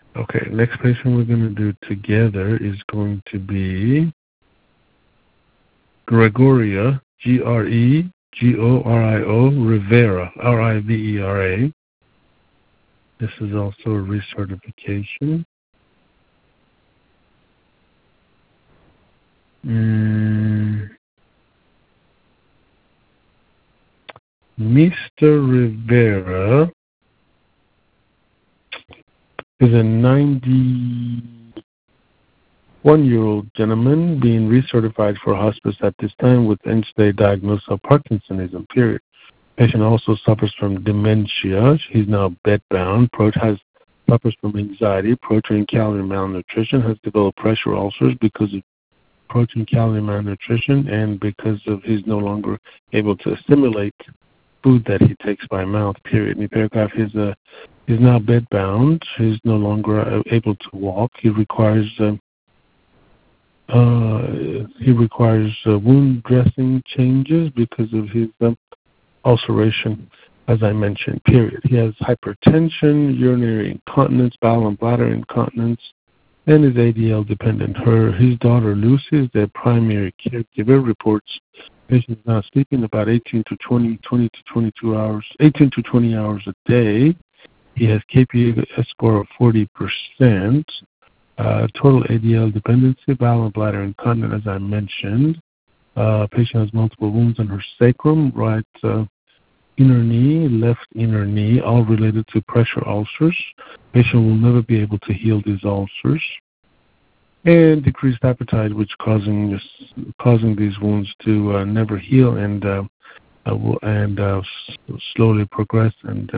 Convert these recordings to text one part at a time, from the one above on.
Okay, next patient we're going to do together is going to be Gregoria, Gregorio Rivera, Rivera. This is also a recertification. Mr. Rivera is a 91-year-old gentleman being recertified for hospice at this time with end-stage diagnosis of Parkinsonism, period. Patient also suffers from dementia. He's now bedbound. Suffers from anxiety, protein, calorie malnutrition, has developed pressure ulcers because of protein, calorie malnutrition, and because of he's no longer able to assimilate food that he takes by mouth, period. In the paragraph, he's now bedbound. He's no longer able to walk. He requires wound dressing changes because of his ulceration, as I mentioned, period. He has hypertension, urinary incontinence, bowel and bladder incontinence, and is ADL dependent. His daughter Lucy is their primary caregiver. Reports patient is now sleeping about 18 to 20 hours a day. He has KPI score of 40%. Total ADL dependency, bowel and bladder incontinent, as I mentioned. Patient has multiple wounds on her sacrum, right inner knee, left inner knee, all related to pressure ulcers. Patient will never be able to heal these ulcers. And decreased appetite, which causing these wounds to never heal and slowly progress and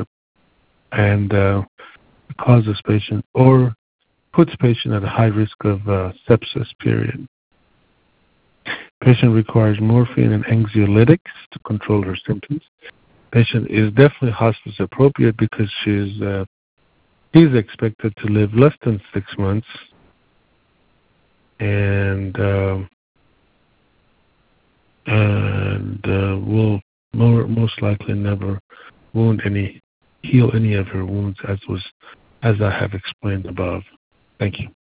causes patient or puts patient at a high risk of sepsis, period. Patient requires morphine and anxiolytics to control her symptoms. Patient is definitely hospice appropriate because he's expected to live less than 6 months and will most likely never heal any of her wounds as I have explained above. Thank you.